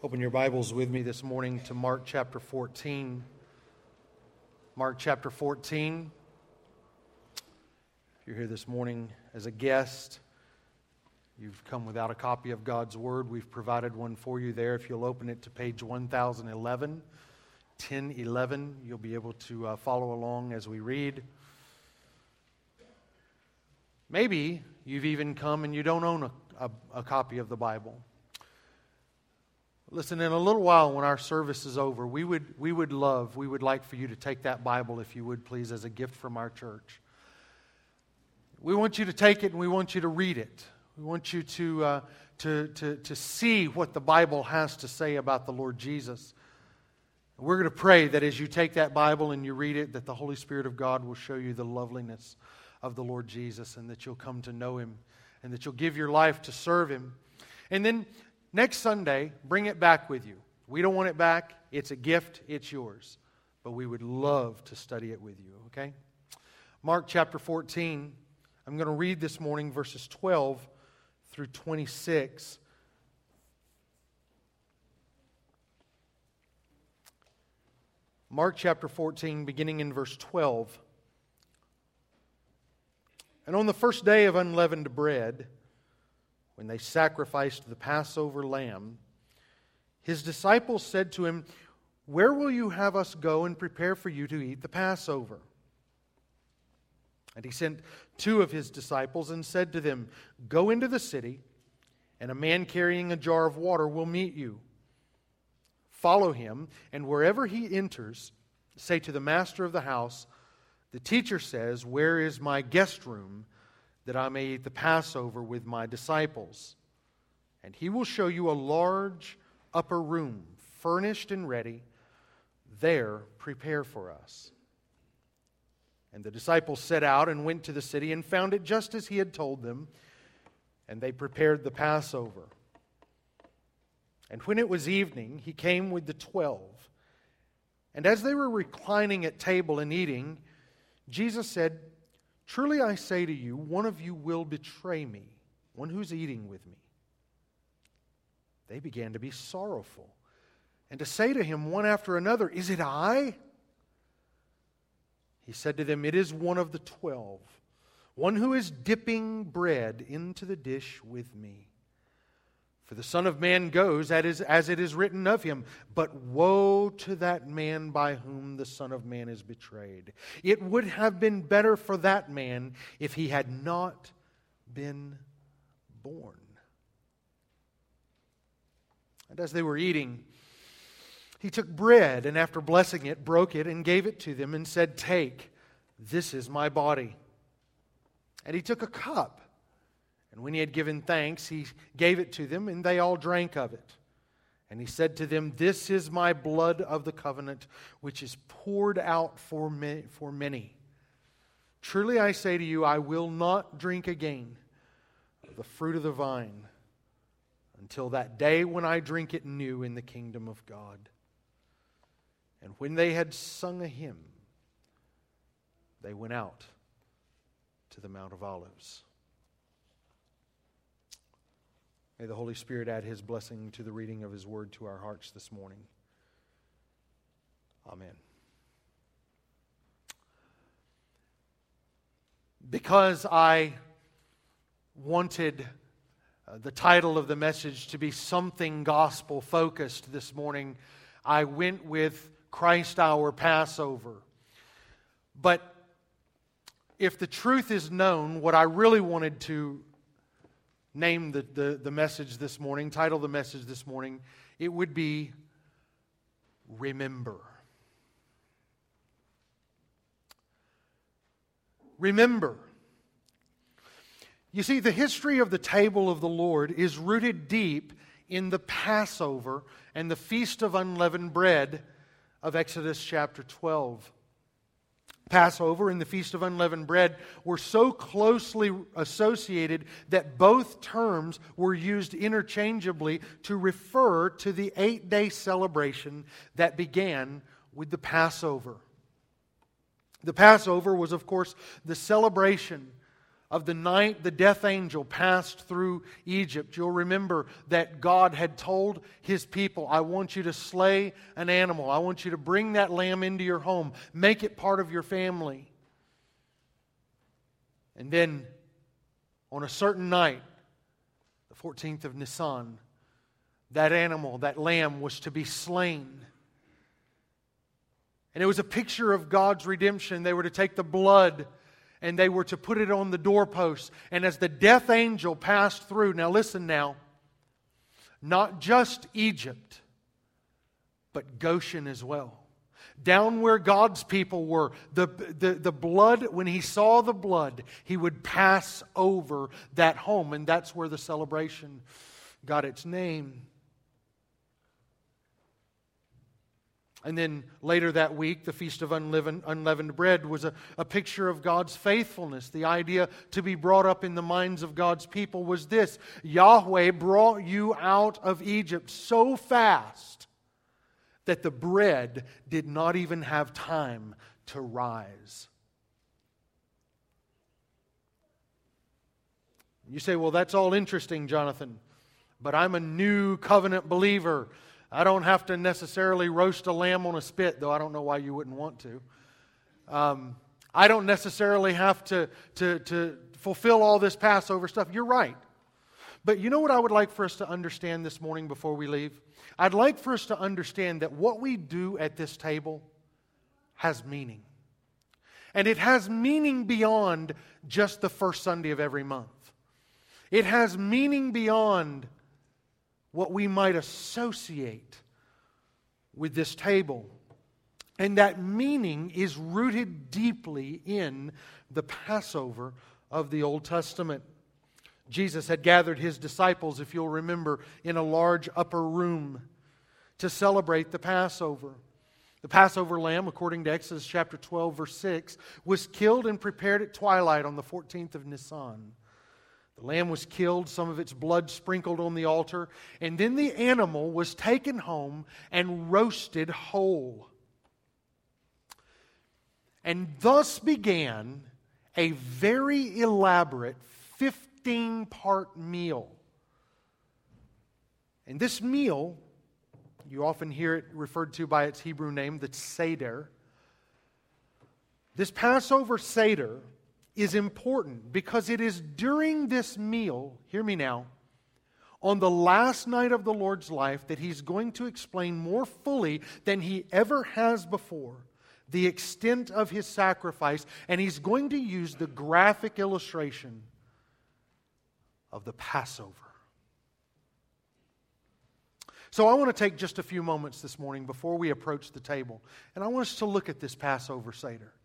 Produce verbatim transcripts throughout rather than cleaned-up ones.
Open your Bibles with me this morning to Mark chapter fourteen. Mark chapter fourteen. If you're here this morning as a guest, you've come without a copy of God's Word, we've provided one for you there. If you'll open it to page one thousand eleven, ten eleven, you'll be able to uh, follow along as we read. Maybe you've even come and you don't own a, a, a copy of the Bible. Listen, in a little while when our service is over, we would we would love, we would like for you to take that Bible, if you would please, as a gift from our church. We want you to take it and we want you to read it. We want you to, uh, to, to, to see what the Bible has to say about the Lord Jesus. We're going to pray that as you take that Bible and you read it, that the Holy Spirit of God will show you the loveliness of the Lord Jesus, and that you'll come to know Him, and that you'll give your life to serve Him. And then next Sunday, bring it back with you. We don't want it back. It's a gift. It's yours. But we would love to study it with you, okay? Mark chapter fourteen. I'm going to read this morning verses twelve through twenty-six. Mark chapter fourteen, beginning in verse twelve. And on the first day of unleavened bread, when they sacrificed the Passover lamb, His disciples said to Him, "Where will you have us go and prepare for you to eat the Passover?" And He sent two of His disciples and said to them, "Go into the city, and a man carrying a jar of water will meet you. Follow him, and wherever he enters, say to the master of the house, 'The teacher says, where is my guest room, that I may eat the Passover with my disciples?' And he will show you a large upper room, furnished and ready. There prepare for us." And the disciples set out and went to the city and found it just as He had told them, and they prepared the Passover. And when it was evening, He came with the twelve. And as they were reclining at table and eating, Jesus said, "Truly I say to you, one of you will betray me, one who's eating with me." They began to be sorrowful, and to say to Him one after another, "Is it I?" He said to them, "It is one of the twelve, one who is dipping bread into the dish with me. For the Son of Man goes as it is written of Him, but woe to that man by whom the Son of Man is betrayed. It would have been better for that man if he had not been born." And as they were eating, He took bread, and after blessing it, broke it and gave it to them and said, "Take, this is my body." And He took a cup, and when He had given thanks, He gave it to them, and they all drank of it. And He said to them, "This is my blood of the covenant, which is poured out for me, for many. Truly I say to you, I will not drink again of the fruit of the vine until that day when I drink it new in the kingdom of God." And when they had sung a hymn, they went out to the Mount of Olives. May the Holy Spirit add His blessing to the reading of His Word to our hearts this morning. Amen. Because I wanted uh, the title of the message to be something gospel-focused this morning, I went with Christ our Passover. But if the truth is known, what I really wanted to name the, the, the message this morning, title the message this morning, it would be Remember. Remember. You see, the history of the table of the Lord is rooted deep in the Passover and the Feast of Unleavened Bread of Exodus chapter twelve. Passover and the Feast of Unleavened Bread were so closely associated that both terms were used interchangeably to refer to the eight-day celebration that began with the Passover. The Passover was, of course, the celebration of the night the death angel passed through Egypt, you'll remember that God had told His people, I want you to slay an animal. I want you to bring that lamb into your home. Make it part of your family. And then, on a certain night, the fourteenth of Nisan, that animal, that lamb, was to be slain. And it was a picture of God's redemption. They were to take the blood and they were to put it on the doorpost. And as the death angel passed through, now listen now, not just Egypt, but Goshen as well. Down where God's people were, the, the, the blood, when He saw the blood, He would pass over that home. And that's where the celebration got its name. And then later that week, the Feast of Unleavened, Unleavened Bread was a, a picture of God's faithfulness. The idea to be brought up in the minds of God's people was this: Yahweh brought you out of Egypt so fast that the bread did not even have time to rise. You say, well, that's all interesting, Jonathan, but I'm a new covenant believer. I don't have to necessarily roast a lamb on a spit, though I don't know why you wouldn't want to. Um, I don't necessarily have to, to, to fulfill all this Passover stuff. You're right. But you know what I would like for us to understand this morning before we leave? I'd like for us to understand that what we do at this table has meaning. And it has meaning beyond just the first Sunday of every month. It has meaning beyond what we might associate with this table. And that meaning is rooted deeply in the Passover of the Old Testament. Jesus had gathered His disciples, if you'll remember, in a large upper room to celebrate the Passover. The Passover lamb, according to Exodus chapter twelve, verse six, was killed and prepared at twilight on the fourteenth of Nisan. The lamb was killed, some of its blood sprinkled on the altar, and then the animal was taken home and roasted whole. And thus began a very elaborate fifteen-part meal. And this meal, you often hear it referred to by its Hebrew name, the Seder. This Passover Seder is important because it is during this meal, hear me now, on the last night of the Lord's life that He's going to explain more fully than He ever has before the extent of His sacrifice, and He's going to use the graphic illustration of the Passover. So I want to take just a few moments this morning before we approach the table, and I want us to look at this Passover Seder.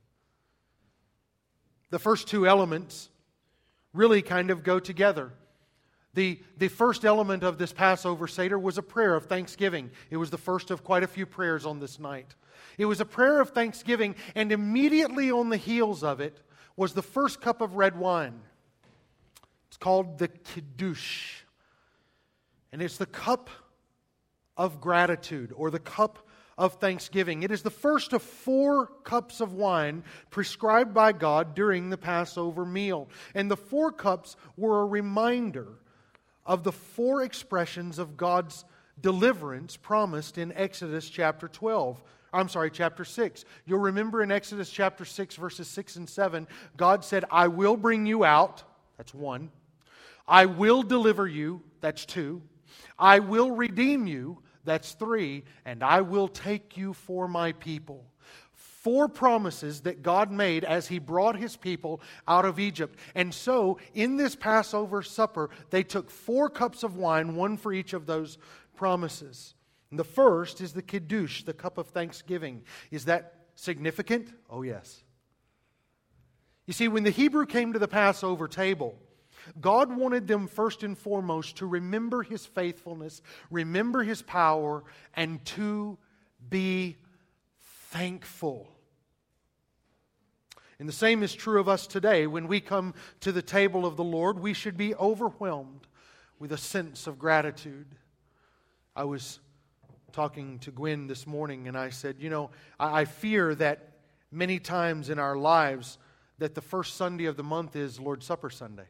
The first two elements really kind of go together. The, the first element of this Passover Seder was a prayer of thanksgiving. It was the first of quite a few prayers on this night. It was a prayer of thanksgiving, and immediately on the heels of it was the first cup of red wine. It's called the Kiddush. And it's the cup of gratitude, or the cup of thanksgiving. It is the first of four cups of wine prescribed by God during the Passover meal. And the four cups were a reminder of the four expressions of God's deliverance promised in Exodus chapter twelve. I'm sorry, chapter six. You'll remember in Exodus chapter six, verses six and seven, God said, I will bring you out. That's one. I will deliver you. That's two. I will redeem you. That's three. And I will take you for my people. Four promises that God made as He brought His people out of Egypt. And so, in this Passover supper, they took four cups of wine, one for each of those promises. And the first is the Kiddush, the cup of thanksgiving. Is that significant? Oh, yes. You see, when the Hebrew came to the Passover table, God wanted them first and foremost to remember His faithfulness, remember His power, and to be thankful. And the same is true of us today. When we come to the table of the Lord, we should be overwhelmed with a sense of gratitude. I was talking to Gwen this morning, and I said, you know, I fear that many times in our lives, that the first Sunday of the month is Lord's Supper Sunday?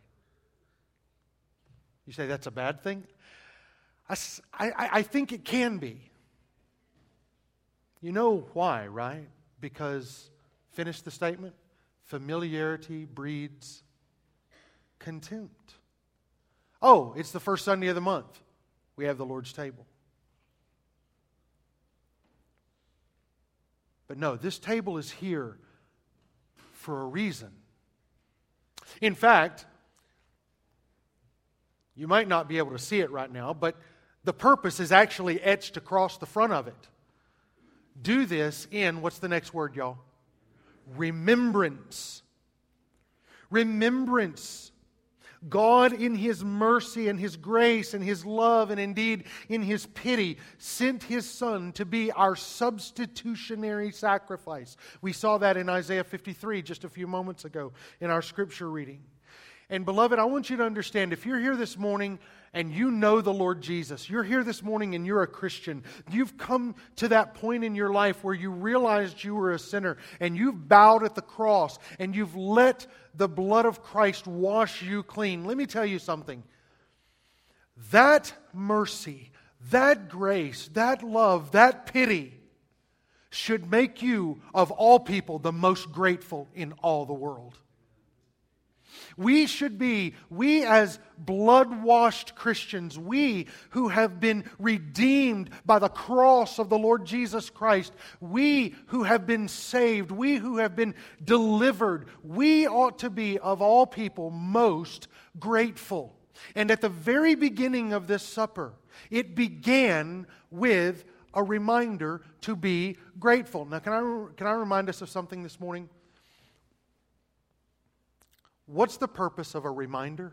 You say that's a bad thing? I, I, I think it can be. You know why, right? Because, finish the statement, familiarity breeds contempt. Oh, it's the first Sunday of the month. We have the Lord's table. But no, this table is here for a reason. In fact, you might not be able to see it right now, but the purpose is actually etched across the front of it. Do this in, what's the next word, y'all? Remembrance. Remembrance. God, in His mercy and His grace and His love and indeed in His pity, sent His Son to be our substitutionary sacrifice. We saw that in Isaiah fifty-three just a few moments ago in our scripture reading. And beloved, I want you to understand, if you're here this morning and you know the Lord Jesus, you're here this morning and you're a Christian, you've come to that point in your life where you realized you were a sinner and you've bowed at the cross and you've let the blood of Christ wash you clean. Let me tell you something. That mercy, that grace, that love, that pity should make you, of all people, the most grateful in all the world. We should be, we as blood-washed Christians, we who have been redeemed by the cross of the Lord Jesus Christ, we who have been saved, we who have been delivered, we ought to be, of all people, most grateful. And at the very beginning of this supper, it began with a reminder to be grateful. Now, can I, can I remind us of something this morning? What's the purpose of a reminder?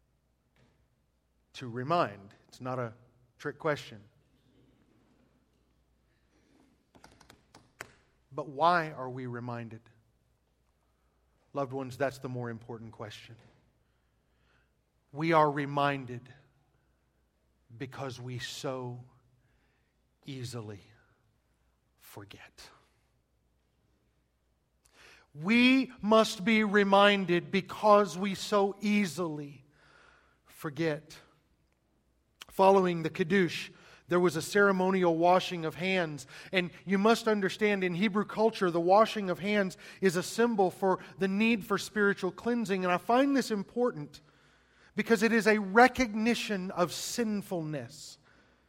To remind. It's not a trick question. But why are we reminded? Loved ones, that's the more important question. We are reminded because we so easily forget. We must be reminded because we so easily forget. Following the Kiddush, there was a ceremonial washing of hands. And you must understand, in Hebrew culture, the washing of hands is a symbol for the need for spiritual cleansing. And I find this important because it is a recognition of sinfulness.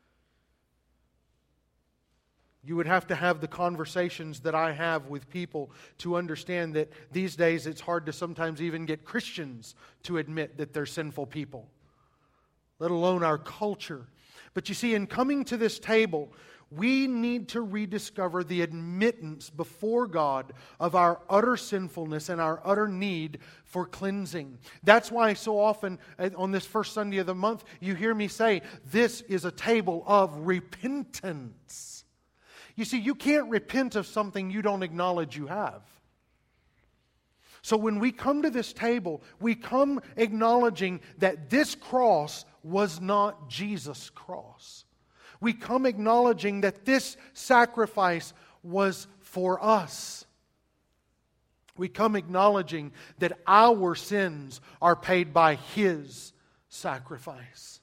You would have to have the conversations that I have with people to understand that these days it's hard to sometimes even get Christians to admit that they're sinful people, let alone our culture. But you see, in coming to this table, we need to rediscover the admittance before God of our utter sinfulness and our utter need for cleansing. That's why so often on this first Sunday of the month, you hear me say, this is a table of repentance. You see, you can't repent of something you don't acknowledge you have. So when we come to this table, we come acknowledging that this cross was not Jesus' cross. We come acknowledging that this sacrifice was for us. We come acknowledging that our sins are paid by His sacrifice.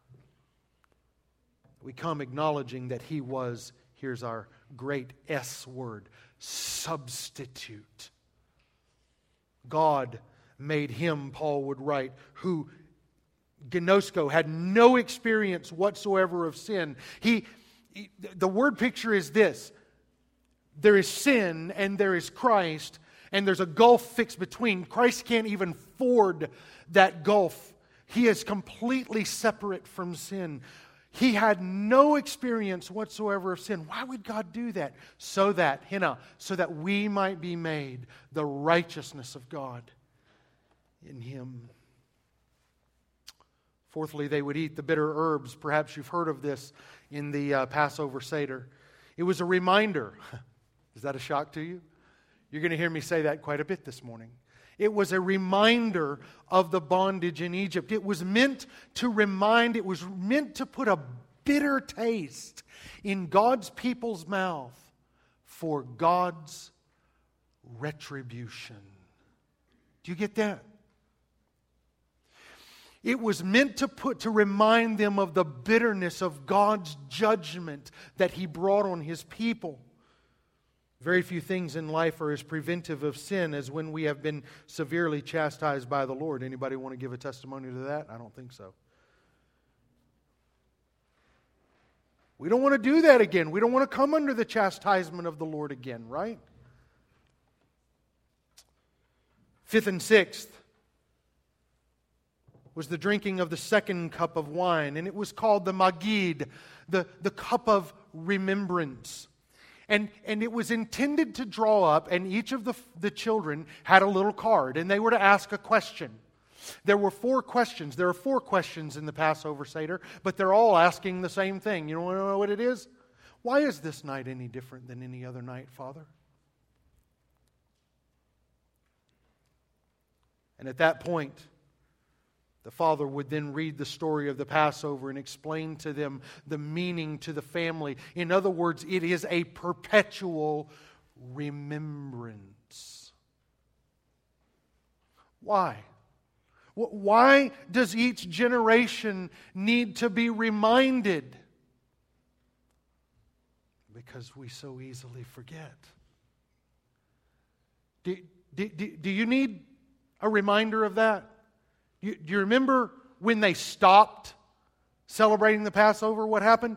We come acknowledging that He was, here's our great S word, substitute. God made Him, Paul would write, who gnosko, had no experience whatsoever of sin. He, he, the word picture is this. There is sin and there is Christ, and there's a gulf fixed between. Christ can't even ford that gulf. He is completely separate from sin. He had no experience whatsoever of sin. Why would God do that? So that, Hina, so that we might be made the righteousness of God in Him. Fourthly, they would eat the bitter herbs. Perhaps you've heard of this in the uh, Passover Seder. It was a reminder. Is that a shock to you? You're going to hear me say that quite a bit this morning. It was a reminder of the bondage in Egypt. It was meant to remind, it was meant to put a bitter taste in God's people's mouth for God's retribution. Do you get that? It was meant to put to remind them of the bitterness of God's judgment that He brought on His people. Very few things in life are as preventive of sin as when we have been severely chastised by the Lord. Anybody want to give a testimony to that? I don't think so. We don't want to do that again. We don't want to come under the chastisement of the Lord again, right? Fifth and sixth was the drinking of the second cup of wine, and it was called the Magid, the, the cup of remembrance. And, and it was intended to draw up, and each of the, the children had a little card, and they were to ask a question. There were four questions. There are four questions in the Passover Seder, but they're all asking the same thing. You want to know what it is? Why is this night any different than any other night, Father? And at that point, the father would then read the story of the Passover and explain to them the meaning to the family. In other words, it is a perpetual remembrance. Why? Why does each generation need to be reminded? Because we so easily forget. Do, do, do, do you need a reminder of that? You, do you remember when they stopped celebrating the Passover? What happened?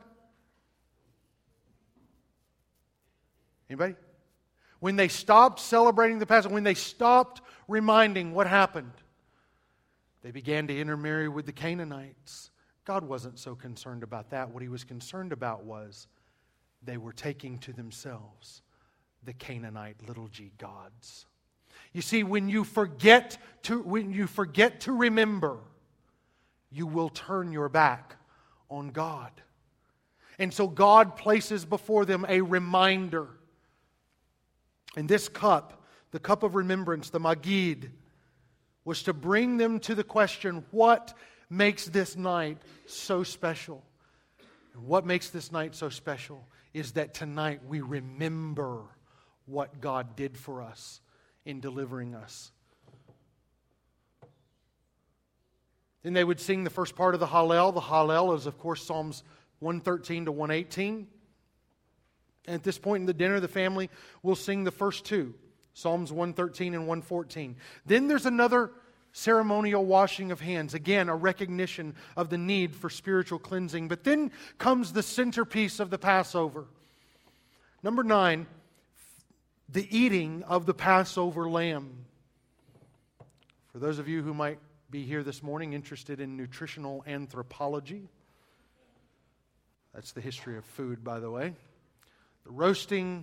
Anybody? When they stopped celebrating the Passover, when they stopped reminding, what happened? They began to intermarry with the Canaanites. God wasn't so concerned about that. What He was concerned about was they were taking to themselves the Canaanite little g gods. You see, when you forget to when you forget to remember, you will turn your back on God. And so God places before them a reminder. And this cup, the cup of remembrance, the Magid, was to bring them to the question, what makes this night so special? And what makes this night so special is that tonight we remember what God did for us in delivering us. Then they would sing the first part of the Hallel. The Hallel is, of course, Psalms one thirteen to one eighteen. And at this point in the dinner, the family will sing the first two, Psalms one thirteen and one fourteen. Then there's another ceremonial washing of hands. Again, a recognition of the need for spiritual cleansing. But then comes the centerpiece of the Passover. Number nine, the eating of the Passover lamb. For those of you who might be here this morning interested in nutritional anthropology, that's the history of food, by the way. The roasting,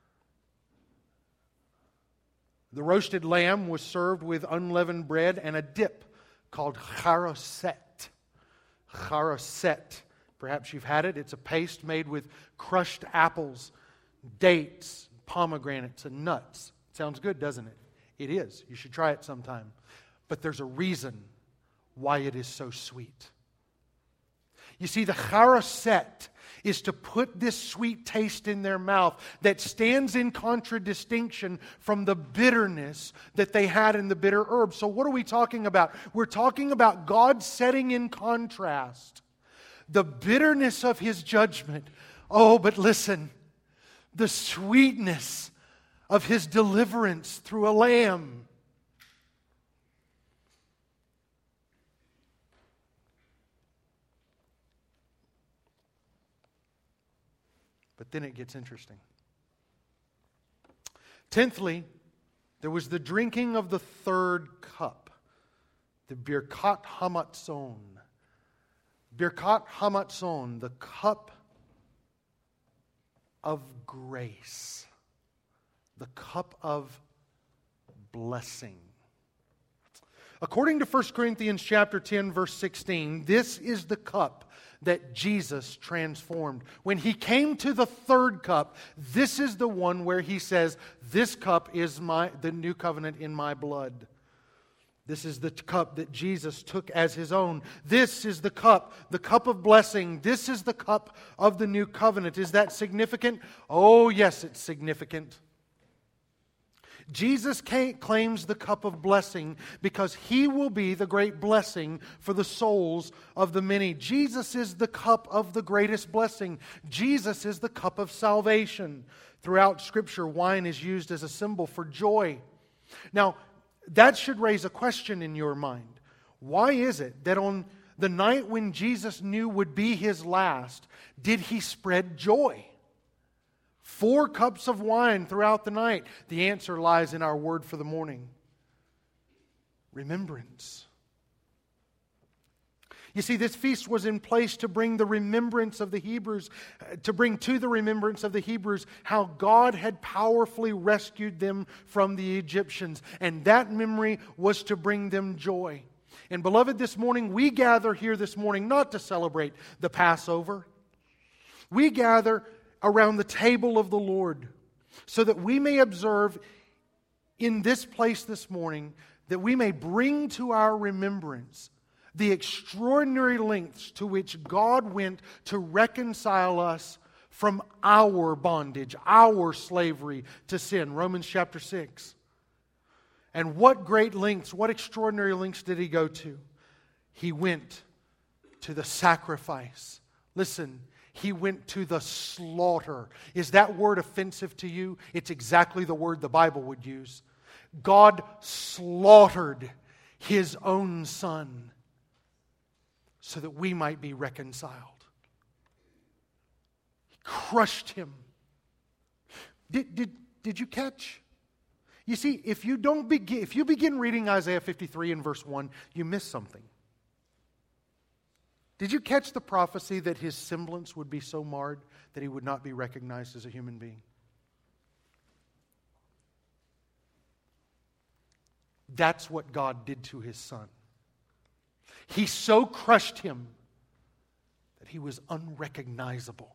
the roasted lamb was served with unleavened bread and a dip called charoset. Charoset. Perhaps you've had it. It's a paste made with crushed apples, dates, pomegranates, and nuts. Sounds good, doesn't it? It is. You should try it sometime. But there's a reason why it is so sweet. You see, the charoset is to put this sweet taste in their mouth that stands in contradistinction from the bitterness that they had in the bitter herb. So what are we talking about? We're talking about God setting in contrast the bitterness of His judgment. Oh, but listen, the sweetness of His deliverance through a lamb. But then it gets interesting. Tenthly, there was the drinking of the third cup, the Birkat Hamatzon. Birkat Hamatzon, the cup of grace, the cup of blessing. According to First Corinthians chapter ten, verse sixteen, this is the cup that Jesus transformed. When He came to the third cup, this is the one where He says, this cup is my the new covenant in my blood. This is the cup that Jesus took as His own. This is the cup, the cup of blessing. This is the cup of the new covenant. Is that significant? Oh, yes, it's significant. Jesus claims the cup of blessing because He will be the great blessing for the souls of the many. Jesus is the cup of the greatest blessing. Jesus is the cup of salvation. Throughout Scripture, wine is used as a symbol for joy. Now, that should raise a question in your mind. Why is it that on the night when Jesus knew would be His last, did He spread joy? Four cups of wine throughout the night. The answer lies in our word for the morning. Remembrance. You see, this feast was in place to bring the remembrance of the Hebrews, to bring to the remembrance of the Hebrews how God had powerfully rescued them from the Egyptians. And that memory was to bring them joy. And beloved, this morning, we gather here this morning not to celebrate the Passover. We gather around the table of the Lord so that we may observe in this place this morning, that we may bring to our remembrance the extraordinary lengths to which God went to reconcile us from our bondage, our slavery to sin. Romans chapter six. And what great lengths, what extraordinary lengths did He go to? He went to the sacrifice. Listen, He went to the slaughter. Is that word offensive to you? It's exactly the word the Bible would use. God slaughtered His own Son so that we might be reconciled. He crushed Him. Did, did, did you catch? You see, if you don't begin, if you begin reading Isaiah fifty-three in verse one, you miss something. Did you catch the prophecy that His semblance would be so marred that He would not be recognized as a human being? That's what God did to His Son. He so crushed Him that He was unrecognizable.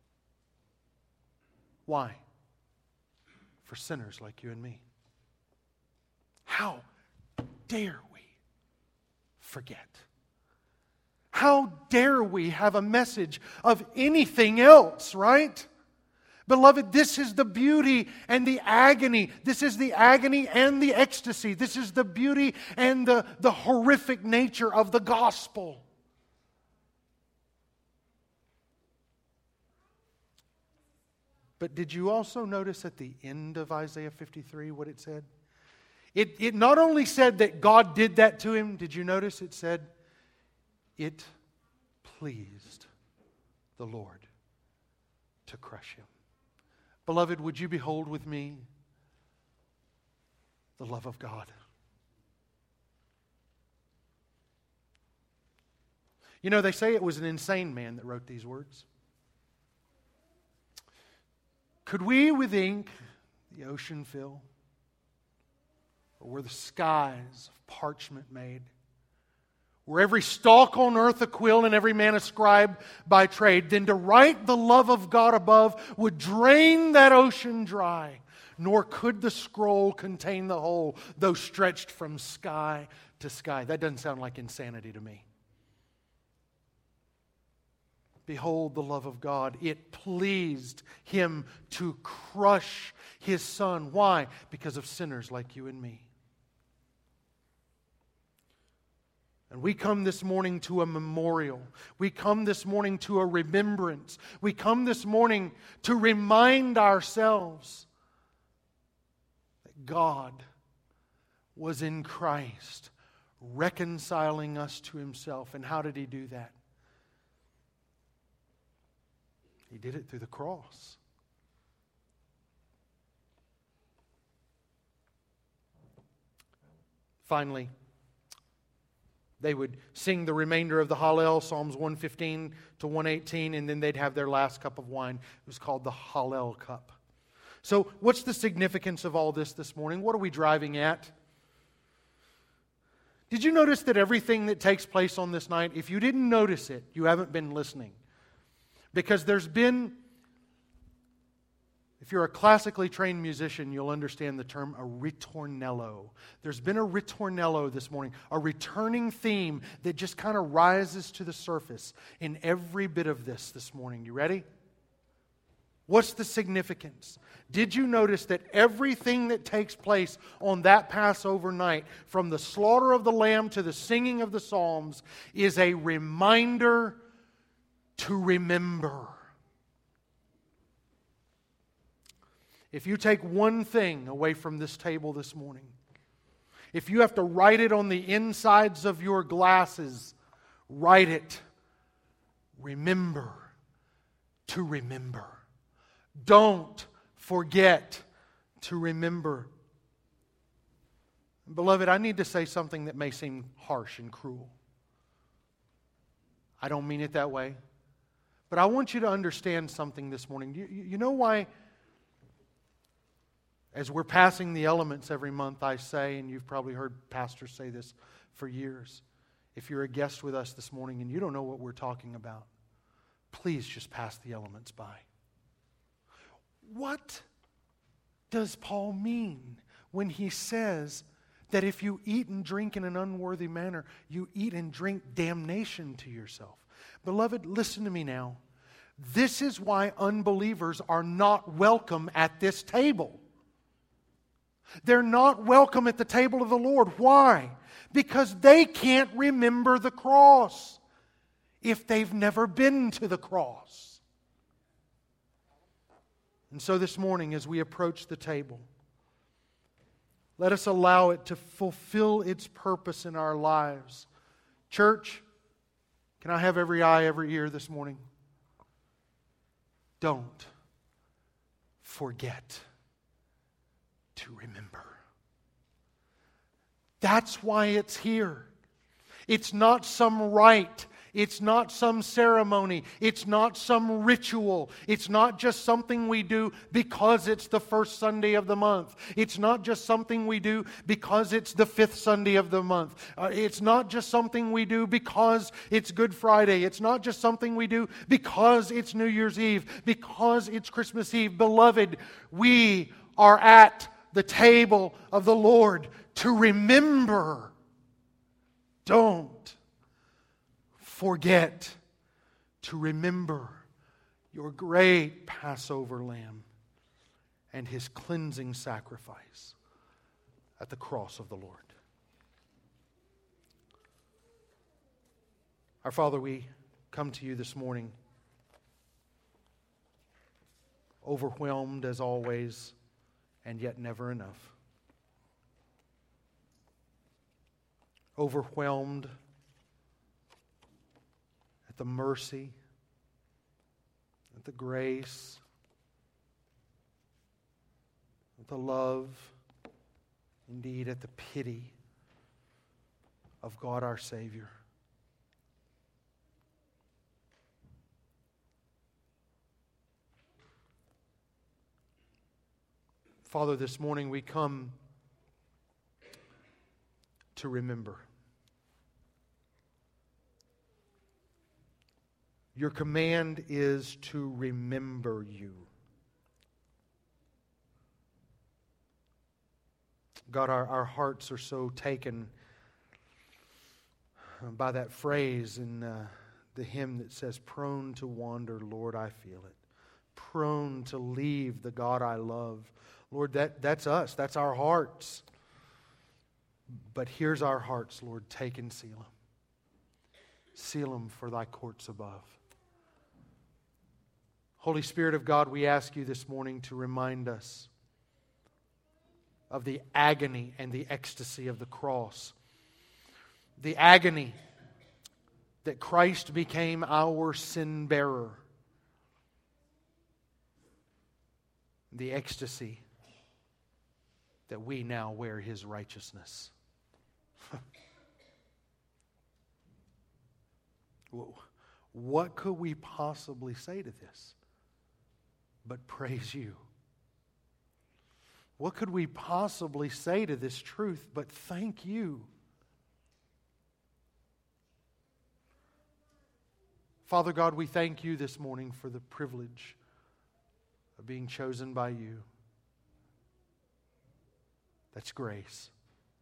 Why? For sinners like you and me. How dare we forget? How dare we have a message of anything else, right? Beloved, this is the beauty and the agony. This is the agony and the ecstasy. This is the beauty and the, the horrific nature of the gospel. But did you also notice at the end of Isaiah fifty-three what it said? It, it not only said that God did that to Him, did you notice it said, it pleased the Lord to crush Him. Beloved, would you behold with me the love of God? You know, they say it was an insane man that wrote these words. Could we with ink the ocean fill? Or were the skies of parchment made? Were every stalk on earth a quill and every man a scribe by trade? Then to write the love of God above would drain that ocean dry. Nor could the scroll contain the whole, though stretched from sky to sky. That doesn't sound like insanity to me. Behold the love of God. It pleased Him to crush His Son. Why? Because of sinners like you and me. And we come this morning to a memorial. We come this morning to a remembrance. We come this morning to remind ourselves that God was in Christ, reconciling us to Himself. And how did He do that? He did it through the cross. Finally, they would sing the remainder of the Hallel, Psalms one fifteen to one eighteen, and then they'd have their last cup of wine. It was called the Hallel cup. So what's the significance of all this this morning? What are we driving at? Did you notice that everything that takes place on this night, if you didn't notice it, you haven't been listening. Because there's been, if you're a classically trained musician, you'll understand the term a ritornello. There's been a ritornello this morning, a returning theme that just kind of rises to the surface in every bit of this this morning. You ready? What's the significance? Did you notice that everything that takes place on that Passover night, from the slaughter of the lamb to the singing of the psalms, is a reminder to remember? If you take one thing away from this table this morning, if you have to write it on the insides of your glasses, write it, remember to remember. Don't forget to remember. Beloved, I need to say something that may seem harsh and cruel. I don't mean it that way. But I want you to understand something this morning. You, you know why, as we're passing the elements every month, I say, and you've probably heard pastors say this for years, if you're a guest with us this morning and you don't know what we're talking about, please just pass the elements by. What does Paul mean when he says that if you eat and drink in an unworthy manner, you eat and drink damnation to yourself? Beloved, listen to me now. This is why unbelievers are not welcome at this table. They're not welcome at the table of the Lord. Why? Because they can't remember the cross if they've never been to the cross. And so this morning, as we approach the table, let us allow it to fulfill its purpose in our lives. Church, can I have every eye, every ear this morning? Don't forget to remember. That's why it's here. It's not some rite. It's not some ceremony. It's not some ritual. It's not just something we do because it's the first Sunday of the month. It's not just something we do because it's the fifth Sunday of the month. Uh, it's not just something we do because it's Good Friday. It's not just something we do because it's New Year's Eve, because it's Christmas Eve. Beloved, we are at the table of the Lord to remember. Don't forget to remember your great Passover lamb and His cleansing sacrifice at the cross of the Lord. Our Father, we come to You this morning, overwhelmed as always, and yet never enough. Overwhelmed at the mercy, at the grace, at the love, indeed at the pity of God our Savior. Father, this morning we come to remember. Your command is to remember You. God, our, our hearts are so taken by that phrase in uh, the hymn that says, "Prone to wander, Lord, I feel it. Prone to leave the God I love." Lord, that, that's us. That's our hearts. But here's our hearts, Lord. Take and seal them. Seal them for Thy courts above. Holy Spirit of God, we ask You this morning to remind us of the agony and the ecstasy of the cross. The agony that Christ became our sin bearer. The ecstasy that we now wear His righteousness. What could we possibly say to this but praise You? What could we possibly say to this truth but thank You? Father God, we thank You this morning for the privilege of being chosen by You. That's grace.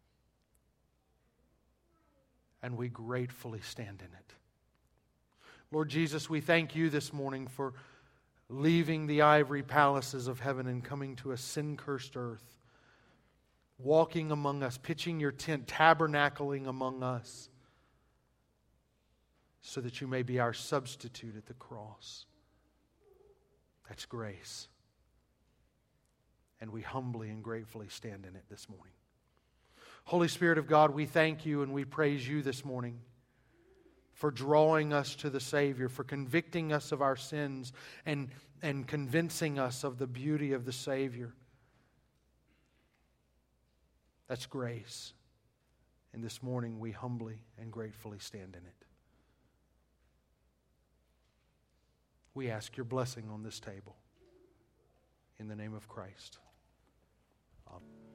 And we gratefully stand in it. Lord Jesus, we thank You this morning for leaving the ivory palaces of heaven and coming to a sin-cursed earth, walking among us, pitching your tent, tabernacling among us, so that you may be our substitute at the cross. That's grace. And we humbly and gratefully stand in it this morning. Holy Spirit of God, we thank you and we praise you this morning for drawing us to the Savior, for convicting us of our sins and, and convincing us of the beauty of the Savior. That's grace. And this morning we humbly and gratefully stand in it. We ask your blessing on this table. In the name of Christ. Amen.